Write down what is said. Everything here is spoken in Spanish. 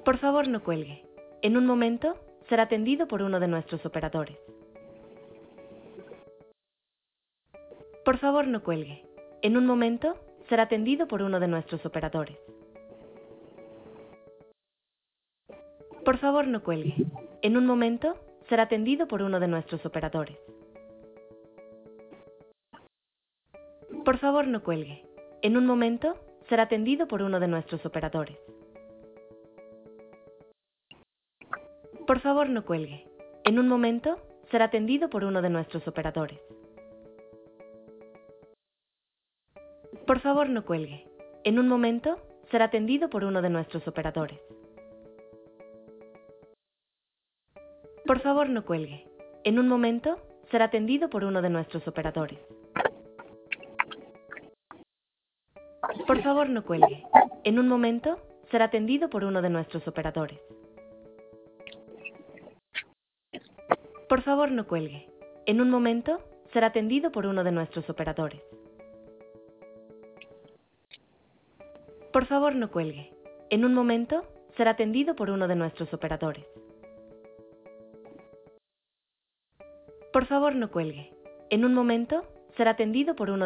Por favor, no cuelgue. En un momento, será atendido por uno de nuestros operadores. Por favor, no cuelgue. En un momento, será atendido por uno de nuestros operadores. Por favor, no cuelgue. En un momento, será atendido por uno de nuestros operadores. Por favor, no cuelgue. En un momento, será atendido por uno de nuestros operadores. Por favor, no cuelgue. En un momento, será atendido por uno de nuestros operadores. Por favor, no cuelgue. En un momento, será atendido por uno de nuestros operadores. Por favor, no cuelgue. En un momento, será atendido por uno de nuestros operadores. Por favor, no cuelgue. En un momento, será atendido por uno de nuestros operadores. Por favor, no cuelgue. En un momento, será atendido por uno de nuestros operadores. Por favor, no cuelgue. En un momento, será atendido por uno de nuestros operadores. Por favor, no cuelgue. En un momento, será atendido por uno